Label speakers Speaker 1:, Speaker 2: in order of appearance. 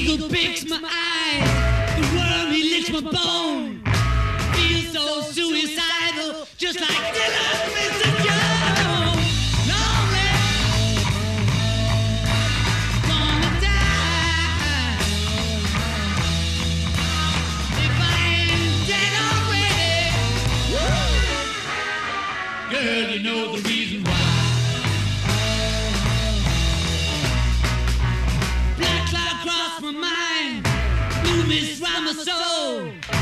Speaker 1: eagle picks my eye, the worm he licks my bone. Feel so suicidal, just like Dylan, Mr. Jones. Lonely, gonna die. If I ain't dead already, girl, you know the reason why. Black cloud crossed my mind, blue mist round my soul.